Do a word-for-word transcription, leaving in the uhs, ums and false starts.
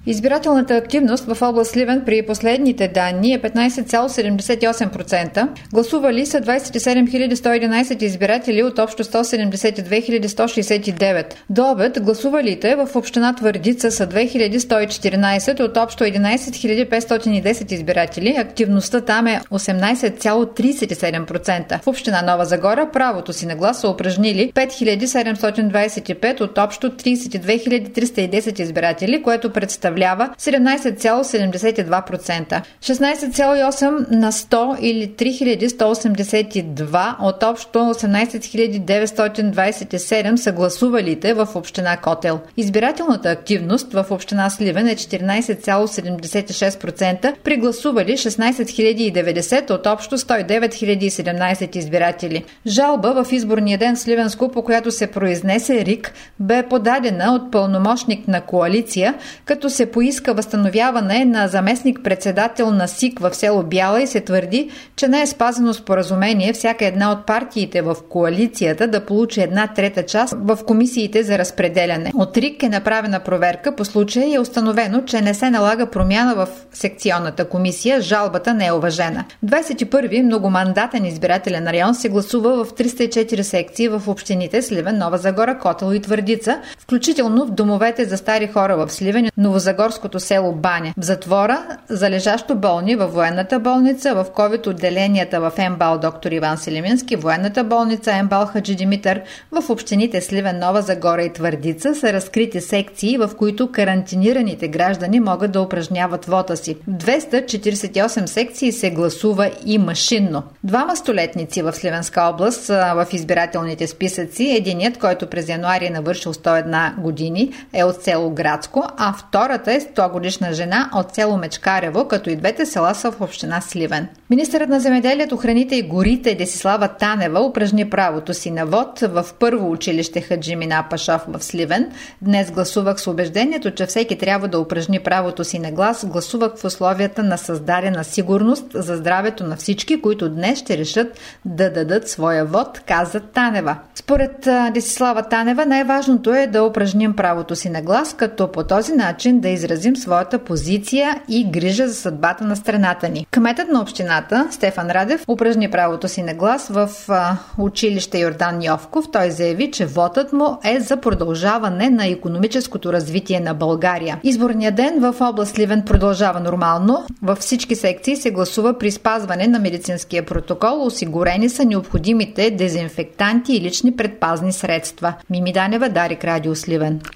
Избирателната активност в област Сливен при последните данни е петнайсет цяло седемдесет и осем процента. Гласували са двайсет и седем хиляди сто и единайсет избиратели от общо сто седемдесет и две хиляди сто шейсет и девет. До обед гласувалите в община Твърдица са две хиляди сто и четиринайсет от общо единайсет хиляди петстотин и десет избиратели. Активността там е осемнайсет цяло трийсет и седем процента. В община Нова Загора правото си на глас са упражнили пет хиляди седемстотин двайсет и пет от общо трийсет и две хиляди триста и десет избиратели, което представлява седемнайсет цяло седемдесет и два процента. шестнайсет цяло и осем на сто или три хиляди сто осемдесет и два от общо осемнайсет хиляди деветстотин двайсет и седем са гласувалите в община Котел. Избирателната активност в община Сливен е четиринайсет цяло седемдесет и шест процента при гласували шестнайсет хиляди и деветдесет от общо сто и девет хиляди и седемнайсет избиратели. Жалба в изборния ден в Сливенско, по която се произнесе РИК, бе подадена от пълномощник на коалиция, като се поиска възстановяване на заместник-председател на СИК в село Бяла и се твърди, че не е спазено споразумение всяка една от партиите в коалицията да получи една трета част в комисиите за разпределяне. От РИК е направена проверка по случая и е установено, че не се налага промяна в секционната комисия, жалбата не е уважена. двайсет и първи многомандатен избирателен район се гласува в триста и четири секции в общините Сливен, Нова Загора, Котел и Твърдица, включително в домовете за стари хора в Сливен, Новозагорското село Баня, в затвора за лежащо болни във военната болница, в ковид отделенията в МБАЛ доктор Иван Селимински, военната болница МБАЛ Хаджи Димитър, в общините Сливен, Нова Загора и Твърдица са разкрити секции, в които карантинираните граждани могат да упражняват вота си. В двеста четирийсет и осем секции се гласува и машинно. Двама столетници в Сливенска област са в избирателните списъци. Единият, който през януари е навършил сто и една години, е от село Градско, а втората е сто годишна жена от село Мечкарево, като и двете села са в община Сливен. Министърът на земеделието, храните и горите Десислава Танева упражни правото си на вод в първо училище Хаджи Мина Пашов в Сливен. Днес гласувах с убеждението, че всеки трябва да упражни правото си на глас. Гласувах в условията на създадена сигурност за здравето на всички, които днес ще решат да дадат своя вод, каза Танева. Според Десислава Танева най-важното е да упражним правото си на глас, като по този начин да изразим своята позиция и грижа за съдбата на страната ни. Кметът на общината Стефан Радев упражни правото си на глас в а, училище Йордан Йовков. Той заяви, че вотът му е за продължаване на икономическото развитие на България. Изборният ден в област Сливен продължава нормално. Във всички секции се гласува при спазване на медицинския протокол. Осигурени са необходимите дезинфектанти и лични предпазни средства. Мими Данева, Дарик, Радио Сливен.